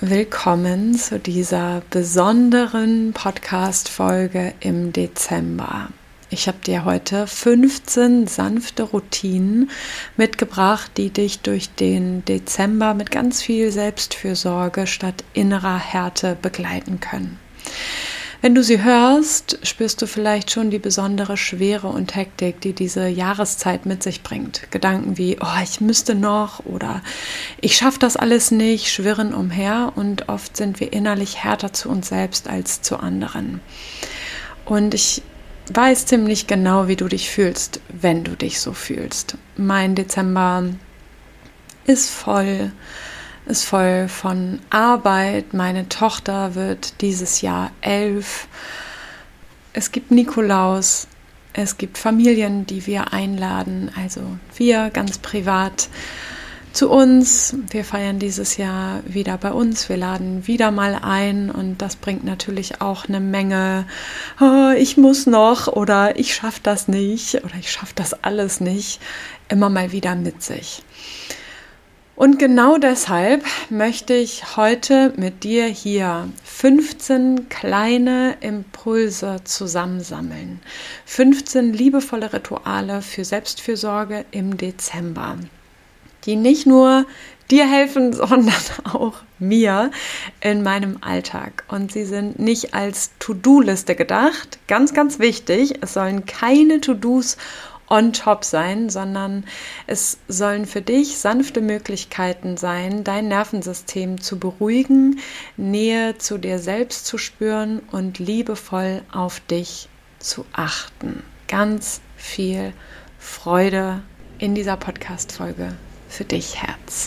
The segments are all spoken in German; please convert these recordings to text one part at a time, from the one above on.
willkommen zu dieser besonderen Podcast-Folge im Dezember. Ich habe dir heute 15 sanfte Routinen mitgebracht, die dich durch den Dezember mit ganz viel Selbstfürsorge statt innerer Härte begleiten können. Wenn du sie hörst, spürst du vielleicht schon die besondere Schwere und Hektik, die diese Jahreszeit mit sich bringt. Gedanken wie, ich müsste noch oder ich schaffe das alles nicht, schwirren umher und oft sind wir innerlich härter zu uns selbst als zu anderen. Und ich weiß ziemlich genau, wie du dich fühlst, wenn du dich so fühlst. Mein Dezember ist voll von Arbeit. Meine Tochter wird dieses Jahr 11. Es gibt Nikolaus. Es gibt Familien, die wir einladen. Also wir ganz privat zu uns. Wir feiern dieses Jahr wieder bei uns. Wir laden wieder mal ein. Und das bringt natürlich auch eine Menge, ich muss noch oder ich schaffe das nicht oder ich schaffe das alles nicht, immer mal wieder mit sich. Und genau deshalb möchte ich heute mit dir hier 15 kleine Impulse zusammensammeln. 15 liebevolle Rituale für Selbstfürsorge im Dezember, die nicht nur dir helfen, sondern auch mir in meinem Alltag. Und sie sind nicht als To-Do-Liste gedacht. Ganz, ganz wichtig, es sollen keine To-Dos on top sein, sondern es sollen für dich sanfte Möglichkeiten sein, dein Nervensystem zu beruhigen, Nähe zu dir selbst zu spüren und liebevoll auf dich zu achten. Ganz viel Freude in dieser Podcast-Folge für dich, Herz.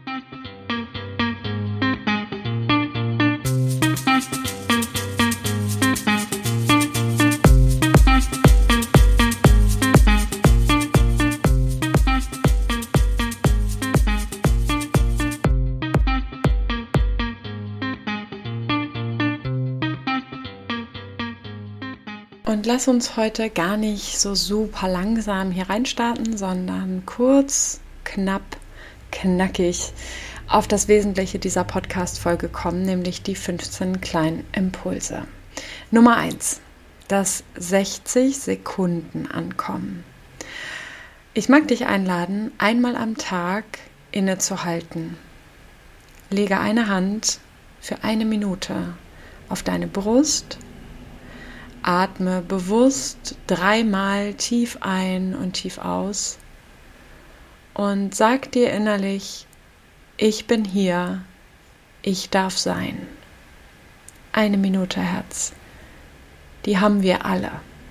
Und lass uns heute gar nicht so super langsam hier reinstarten, sondern kurz, knapp, knackig auf das Wesentliche dieser Podcast-Folge kommen, nämlich die 15 kleinen Impulse. Nummer 1, das 60 Sekunden ankommen. Ich mag dich einladen, einmal am Tag innezuhalten. Lege eine Hand für 1 Minute auf deine Brust. Atme bewusst 3-mal tief ein und tief aus und sag dir innerlich, ich bin hier, ich darf sein. 1 Minute, Herz. Die haben wir alle.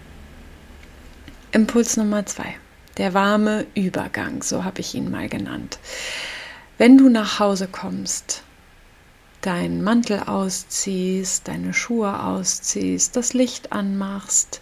Impuls Nummer 2, der warme Übergang, so habe ich ihn mal genannt. Wenn du nach Hause kommst, deinen Mantel ausziehst, deine Schuhe ausziehst, das Licht anmachst,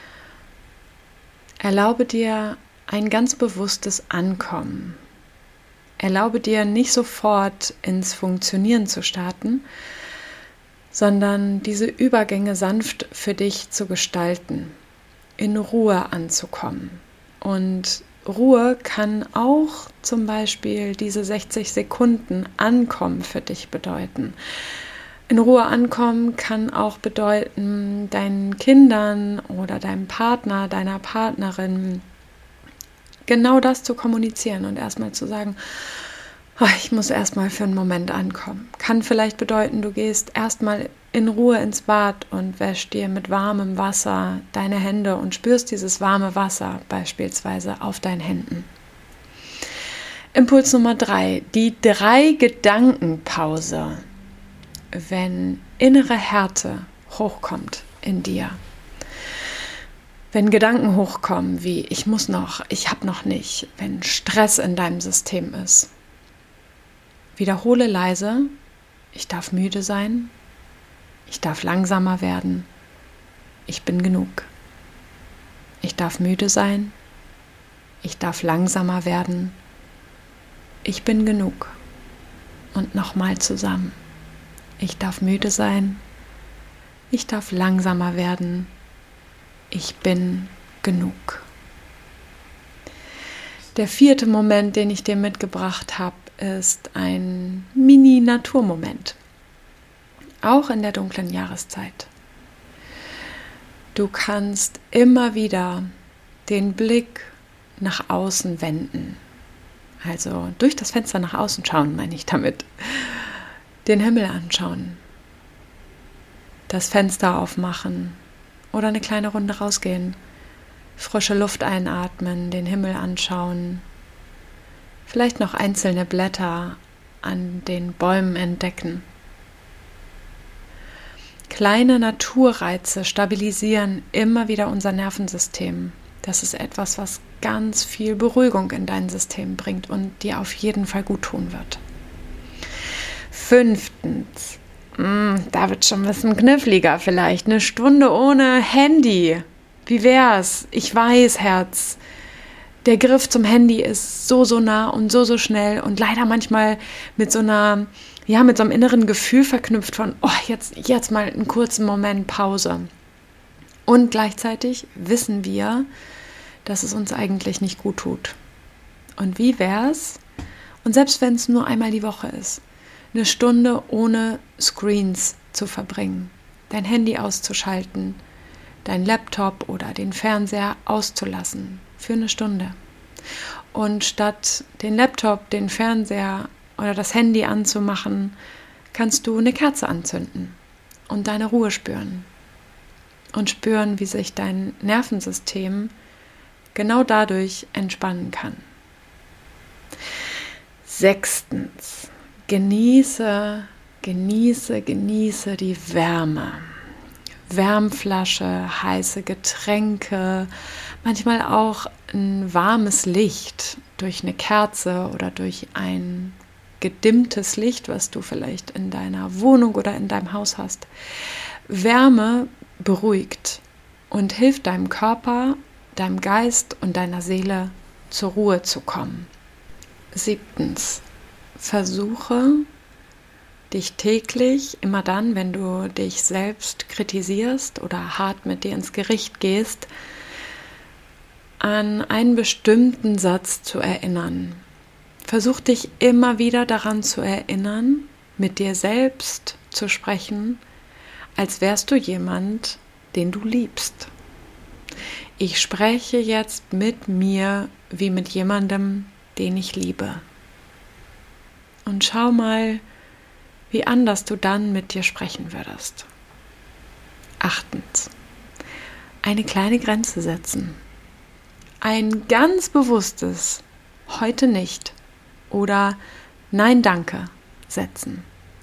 erlaube dir ein ganz bewusstes Ankommen. Erlaube dir nicht sofort ins Funktionieren zu starten, sondern diese Übergänge sanft für dich zu gestalten, in Ruhe anzukommen. Und Ruhe kann auch zum Beispiel diese 60 Sekunden Ankommen für dich bedeuten. In Ruhe ankommen kann auch bedeuten, deinen Kindern oder deinem Partner, deiner Partnerin genau das zu kommunizieren und erstmal zu sagen, ich muss erstmal für einen Moment ankommen. Kann vielleicht bedeuten, du gehst erstmal in Ruhe ins Bad und wäschst dir mit warmem Wasser deine Hände und spürst dieses warme Wasser beispielsweise auf deinen Händen. Impuls Nummer 3, die 3-Gedanken-Pause, wenn innere Härte hochkommt in dir. Wenn Gedanken hochkommen wie ich muss noch, ich habe noch nicht, wenn Stress in deinem System ist. Wiederhole leise, ich darf müde sein, ich darf langsamer werden, ich bin genug. Ich darf müde sein, ich darf langsamer werden, ich bin genug. Und nochmal zusammen. Ich darf müde sein, ich darf langsamer werden, ich bin genug. Der 4. Moment, den ich dir mitgebracht habe, ist ein Mini-Naturmoment. auch in der dunklen Jahreszeit. Du kannst immer wieder den Blick nach außen wenden. Also durch das Fenster nach außen schauen, meine ich damit. Den Himmel anschauen. Das Fenster aufmachen oder eine kleine Runde rausgehen. Frische Luft einatmen, den Himmel anschauen. Vielleicht noch einzelne Blätter an den Bäumen entdecken. Kleine Naturreize stabilisieren immer wieder unser Nervensystem. Das ist etwas, was ganz viel Beruhigung in dein System bringt und dir auf jeden Fall gut tun wird. 5. Da wird schon ein bisschen kniffliger vielleicht. Eine Stunde ohne Handy. Wie wär's? Ich weiß, Herz. Der Griff zum Handy ist so nah und so schnell und leider manchmal mit so einem inneren Gefühl verknüpft von, jetzt mal einen kurzen Moment Pause. Und gleichzeitig wissen wir, dass es uns eigentlich nicht gut tut. Und wie wär's? Und selbst wenn es nur einmal die Woche ist, eine Stunde ohne Screens zu verbringen, dein Handy auszuschalten, dein Laptop oder den Fernseher auszulassen für eine Stunde. Und statt den Laptop, den Fernseher oder das Handy anzumachen, kannst du eine Kerze anzünden und deine Ruhe spüren. Und spüren, wie sich dein Nervensystem genau dadurch entspannen kann. 6. Genieße die Wärme. Wärmflasche, heiße Getränke, manchmal auch ein warmes Licht durch eine Kerze oder durch ein gedimmtes Licht, was du vielleicht in deiner Wohnung oder in deinem Haus hast. Wärme beruhigt und hilft deinem Körper, deinem Geist und deiner Seele zur Ruhe zu kommen. 7. Versuche dich täglich, immer dann, wenn du dich selbst kritisierst oder hart mit dir ins Gericht gehst, an einen bestimmten Satz zu erinnern. Versuch dich immer wieder daran zu erinnern, mit dir selbst zu sprechen, als wärst du jemand, den du liebst. Ich spreche jetzt mit mir wie mit jemandem, den ich liebe. Und schau mal, wie anders du dann mit dir sprechen würdest. 8. Eine kleine Grenze setzen. Ein ganz bewusstes heute nicht oder Nein, danke setzen.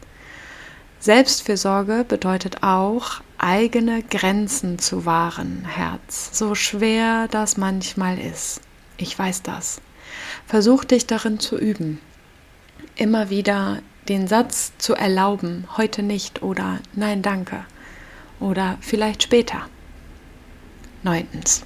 Selbstfürsorge bedeutet auch, eigene Grenzen zu wahren, Herz. So schwer das manchmal ist. Ich weiß das. Versuch dich darin zu üben. Immer wieder den Satz zu erlauben, heute nicht oder nein, danke oder vielleicht später. 9.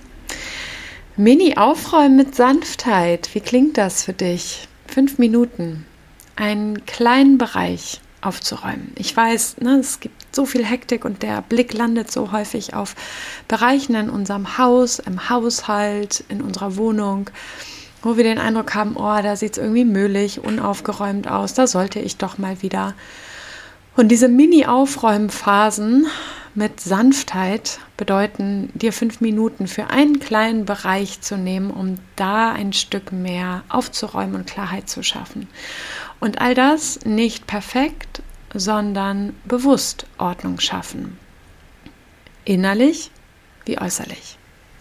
Mini-Aufräumen mit Sanftheit. Wie klingt das für dich? 5 Minuten. Einen kleinen Bereich aufzuräumen. Ich weiß, es gibt so viel Hektik und der Blick landet so häufig auf Bereichen in unserem Haus, im Haushalt, in unserer Wohnung, wo wir den Eindruck haben, da sieht es irgendwie müllig, unaufgeräumt aus, da sollte ich doch mal wieder. Und diese Mini-Aufräumphasen mit Sanftheit bedeuten, dir 5 Minuten für einen kleinen Bereich zu nehmen, um da ein Stück mehr aufzuräumen und Klarheit zu schaffen. Und all das nicht perfekt, sondern bewusst Ordnung schaffen. Innerlich wie äußerlich.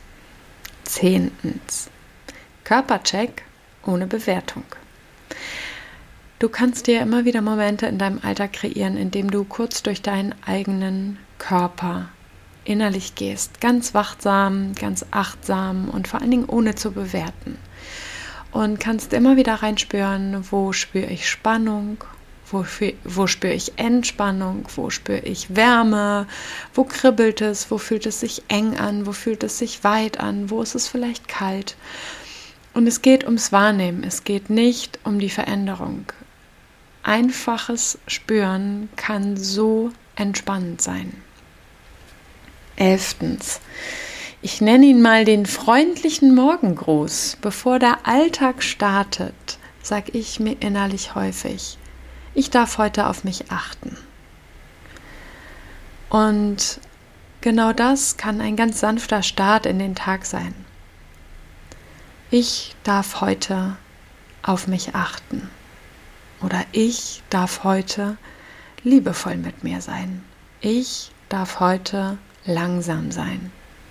10. Körpercheck ohne Bewertung. Du kannst dir immer wieder Momente in deinem Alltag kreieren, indem du kurz durch deinen eigenen Körper innerlich gehst. Ganz wachsam, ganz achtsam und vor allen Dingen ohne zu bewerten. Und kannst immer wieder reinspüren, wo spüre ich Spannung, wo spüre ich Entspannung, wo spüre ich Wärme, wo kribbelt es, wo fühlt es sich eng an, wo fühlt es sich weit an, wo ist es vielleicht kalt. Und es geht ums Wahrnehmen, es geht nicht um die Veränderung. Einfaches Spüren kann so entspannend sein. 11. Ich nenne ihn mal den freundlichen Morgengruß. Bevor der Alltag startet, sage ich mir innerlich häufig, ich darf heute auf mich achten. Und genau das kann ein ganz sanfter Start in den Tag sein. Ich darf heute auf mich achten. Oder ich darf heute liebevoll mit mir sein. Ich darf heute langsam sein.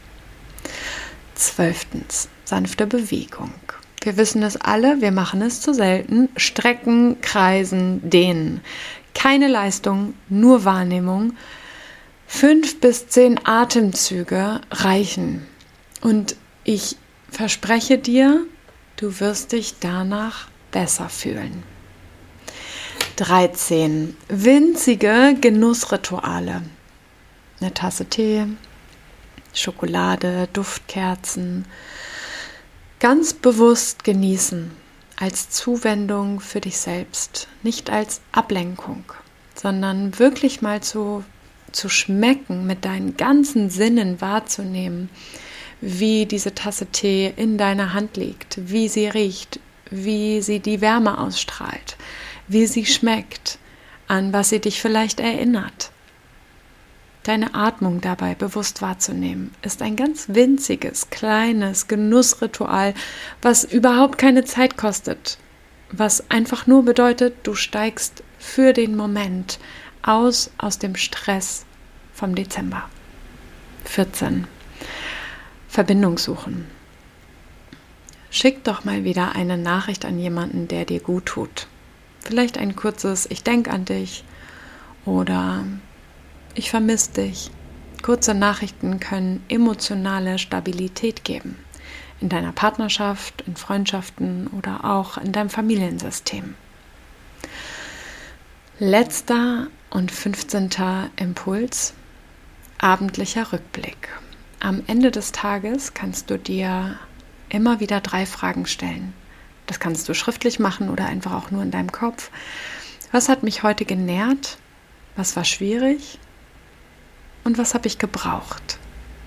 12. Sanfte Bewegung. Wir wissen es alle, wir machen es zu selten. Strecken, kreisen, dehnen. Keine Leistung, nur Wahrnehmung. 5 bis 10 Atemzüge reichen. Und ich verspreche dir, du wirst dich danach besser fühlen. 13. Winzige Genussrituale. Eine Tasse Tee, Schokolade, Duftkerzen. Ganz bewusst genießen, als Zuwendung für dich selbst, nicht als Ablenkung, sondern wirklich mal zu schmecken, mit deinen ganzen Sinnen wahrzunehmen, wie diese Tasse Tee in deiner Hand liegt, wie sie riecht, wie sie die Wärme ausstrahlt, wie sie schmeckt, an was sie dich vielleicht erinnert. Deine Atmung dabei bewusst wahrzunehmen, ist ein ganz winziges, kleines Genussritual, was überhaupt keine Zeit kostet, was einfach nur bedeutet, du steigst für den Moment aus dem Stress vom Dezember. 14. Verbindung suchen. Schick doch mal wieder eine Nachricht an jemanden, der dir gut tut. Vielleicht ein kurzes Ich denk an dich oder Ich vermisse dich. Kurze Nachrichten können emotionale Stabilität geben. In deiner Partnerschaft, in Freundschaften oder auch in deinem Familiensystem. Letzter und 15. Impuls. Abendlicher Rückblick. Am Ende des Tages kannst du dir immer wieder 3 Fragen stellen. Das kannst du schriftlich machen oder einfach auch nur in deinem Kopf. Was hat mich heute genährt? Was war schwierig? Und was habe ich gebraucht?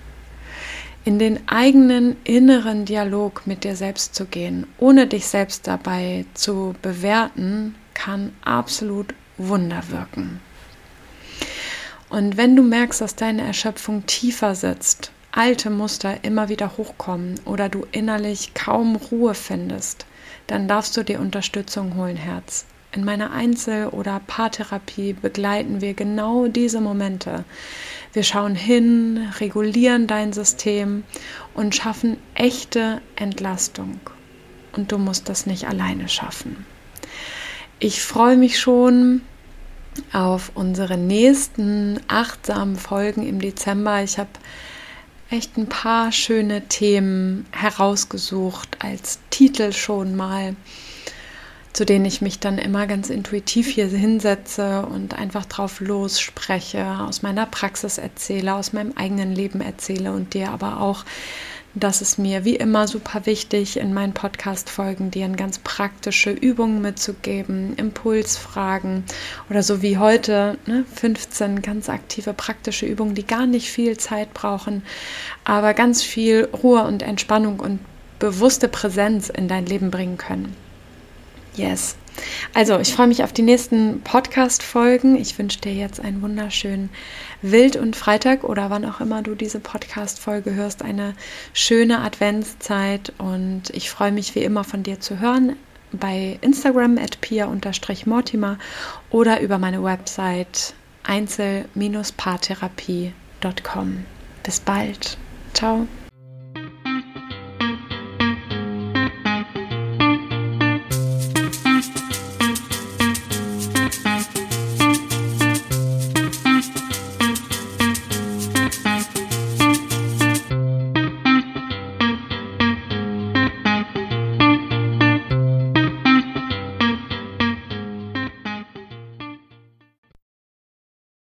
In den eigenen inneren Dialog mit dir selbst zu gehen, ohne dich selbst dabei zu bewerten, kann absolut Wunder wirken. Und wenn du merkst, dass deine Erschöpfung tiefer sitzt, alte Muster immer wieder hochkommen oder du innerlich kaum Ruhe findest, dann darfst du dir Unterstützung holen, Herz. In meiner Einzel- oder Paartherapie begleiten wir genau diese Momente. Wir schauen hin, regulieren dein System und schaffen echte Entlastung. Und du musst das nicht alleine schaffen. Ich freue mich schon auf unsere nächsten achtsamen Folgen im Dezember. Ich habe echt ein paar schöne Themen herausgesucht als Titel schon mal, zu denen ich mich dann immer ganz intuitiv hier hinsetze und einfach drauf losspreche, aus meiner Praxis erzähle, aus meinem eigenen Leben erzähle und dir aber auch, das ist mir wie immer super wichtig, in meinen Podcast-Folgen dir ganz praktische Übungen mitzugeben, Impulsfragen oder so wie heute, 15 ganz aktive praktische Übungen, die gar nicht viel Zeit brauchen, aber ganz viel Ruhe und Entspannung und bewusste Präsenz in dein Leben bringen können. Yes. Also, ich freue mich auf die nächsten Podcast-Folgen. Ich wünsche dir jetzt einen wunderschönen Wild- und Freitag oder wann auch immer du diese Podcast-Folge hörst, eine schöne Adventszeit und ich freue mich wie immer von dir zu hören bei Instagram @pia_mortimer oder über meine Website einzel-paartherapie.com. Bis bald. Ciao.